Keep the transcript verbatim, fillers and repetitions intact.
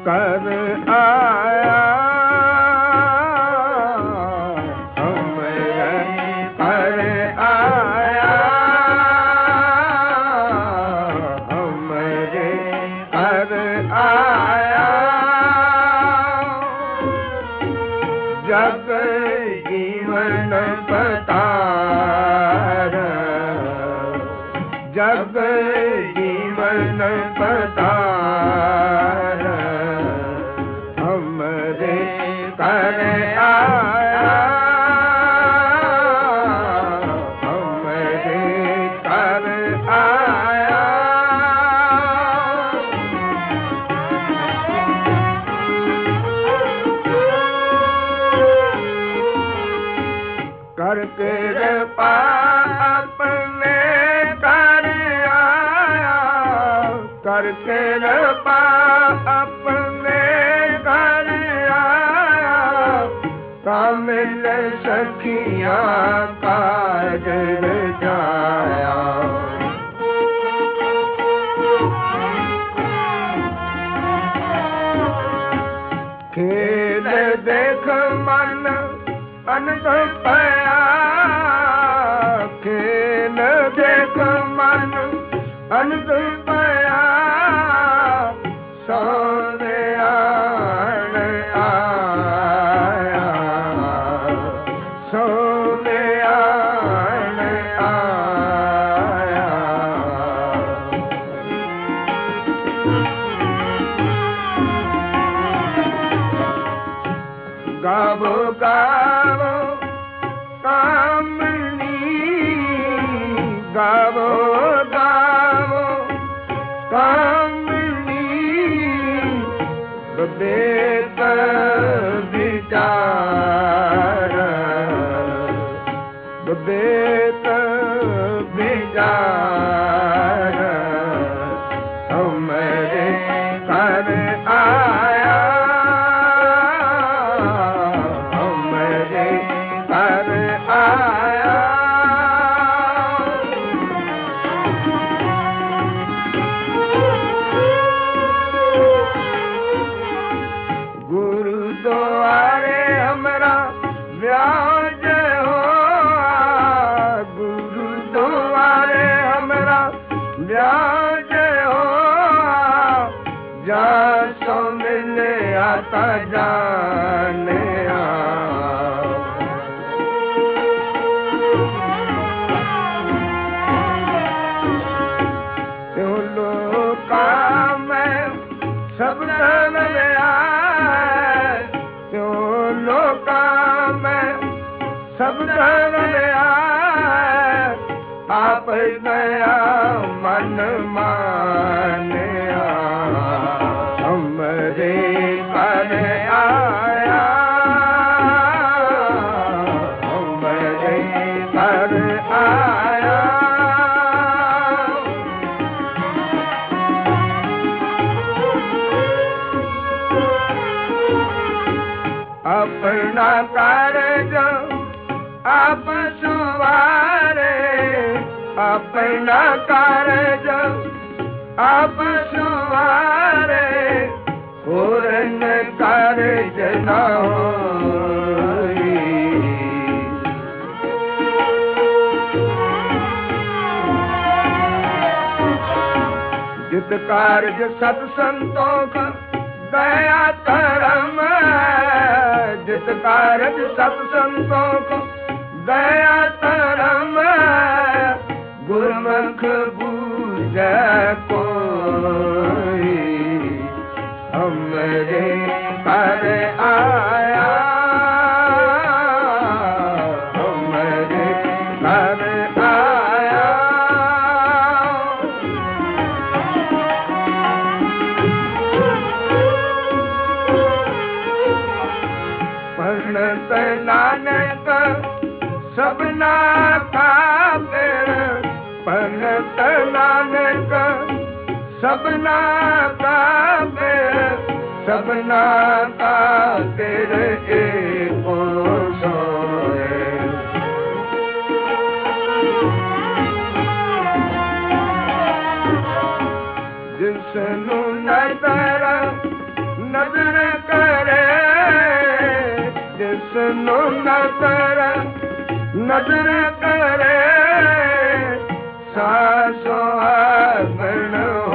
कर आया हमरे कर आया हमरे कर आया जग जीवन पतार जग जीवन पतार हमरे कर आया हमरे कर आया कर कृपा अपने कर आया कर कृपा अपने कर आया कामिल सखियां काज जाया खेल देख मन अनंत पया खेल देख मन अनंत पया सोने आन आया सोने आन आया गावो गावो कामनी गावो गावो कामनी विवेक विचार विवेक विचार हमरे कर आया हमरे कर आया गुरु द्वारे हमरा व्याज हो गुरु द्वारे हमरा व्याज हो जा सो मिले आता जाने आ त्यों लोका में सब धन आए त्यों लोका में सब धन आए आप गया मन माने हमरे कर आया हमरे कर आया अपना कार्य आप सुवारे अपना कार्य आप सुवारे पूर्ण कार्य न होई जित कार्य सत्संतों का दया करम जित कार्य सत्संतों को दया करम गुरमुख बूझे कोई हमरे कर आया हमरे कर आया पढ़त नानक सबना का पढ़त नानक सबना का सबना का तेरे एको सोए जिसनु नदर न नजर करे जिसनु नजर नजर करे सासो बनो